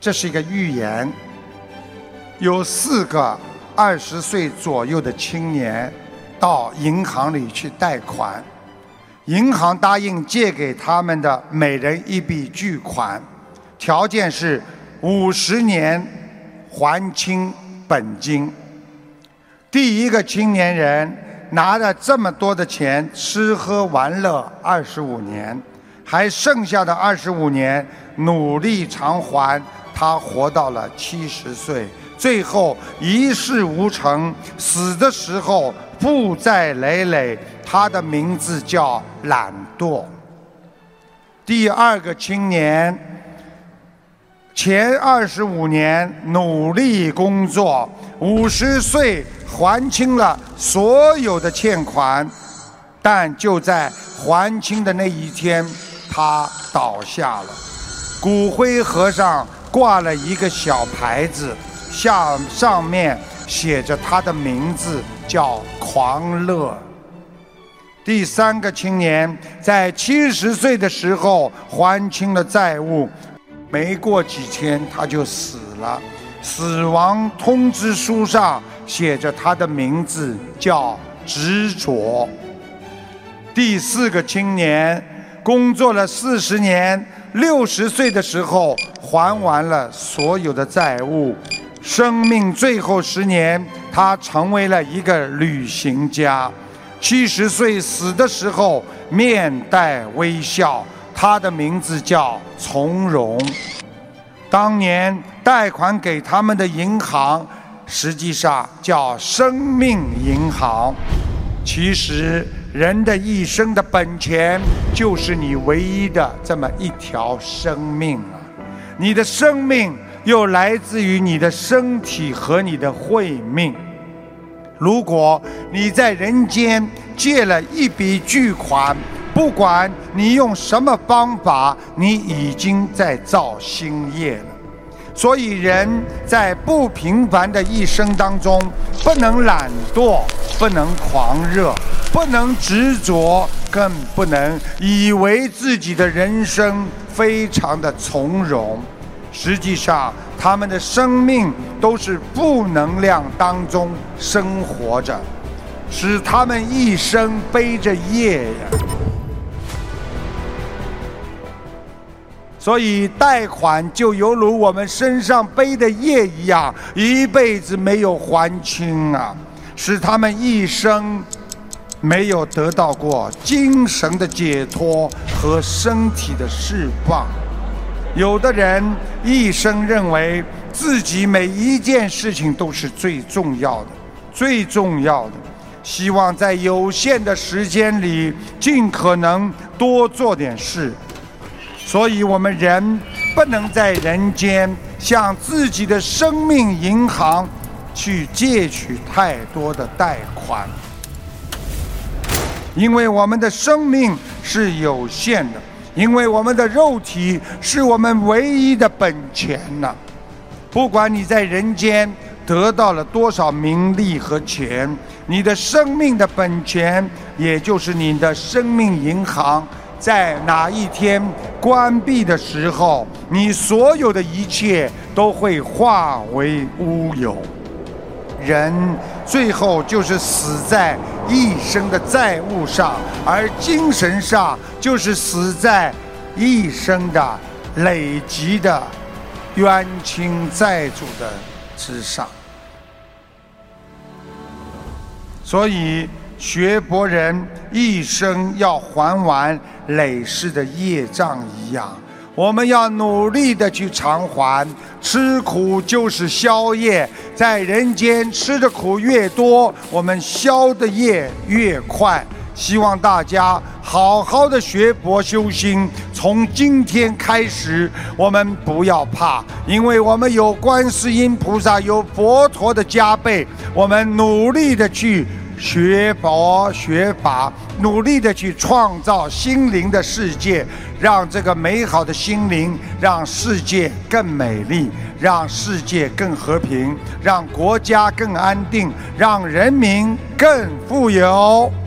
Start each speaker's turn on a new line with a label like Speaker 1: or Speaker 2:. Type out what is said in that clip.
Speaker 1: 这是一个预言。有4个20岁左右的青年到银行里去贷款，银行答应借给他们的每人一笔巨款，条件是50年还清本金。第一个青年人拿着这么多的钱吃喝玩乐25年，还剩下的25年努力偿还，他活到了70岁，最后一事无成，死的时候负债累累，他的名字叫懒惰。第2个青年前25年努力工作，50岁还清了所有的欠款，但就在还清的那一天，他倒下了。骨灰盒上挂了一个小牌子，上面写着他的名字，叫狂乐。第3个青年在70岁的时候还清了债务，没过几天他就死了，死亡通知书上写着他的名字，叫执着。第4个青年工作了40年，60岁的时候还完了所有的债务，生命最后10年，他成为了一个旅行家。70岁死的时候面带微笑，他的名字叫从容。当年贷款给他们的银行实际上叫生命银行。其实人的一生的本钱就是你唯一的这么一条生命啊！你的生命又来自于你的身体和你的慧命。如果你在人间借了一笔巨款，不管你用什么方法，你已经在造新业了。所以人在不平凡的一生当中，不能懒惰，不能狂热，不能执着，更不能以为自己的人生非常的从容。实际上他们的生命都是负能量当中生活着，使他们一生背着业呀。所以贷款就犹如我们身上背的业一样，一辈子没有还清啊，使他们一生没有得到过精神的解脱和身体的释放。有的人一生认为自己每一件事情都是最重要的，最重要的，希望在有限的时间里尽可能多做点事。所以我们人不能在人间向自己的生命银行去借取太多的贷款，因为我们的生命是有限的，因为我们的肉体是我们唯一的本钱呢。不管你在人间得到了多少名利和钱，你的生命的本钱，也就是你的生命银行，在哪一天关闭的时候，你所有的一切都会化为乌有。人最后就是死在一生的债务上，而精神上就是死在一生的累积的冤亲债主的之上。所以学佛人一生要还完累世的业障一样，我们要努力的去偿还。吃苦就是消业，在人间吃的苦越多，我们消的业越快。希望大家好好的学佛修心，从今天开始我们不要怕，因为我们有观世音菩萨，有佛陀的加被，我们努力的去学佛学法，努力的去创造心灵的世界，让这个美好的心灵，让世界更美丽，让世界更和平，让国家更安定，让人民更富有。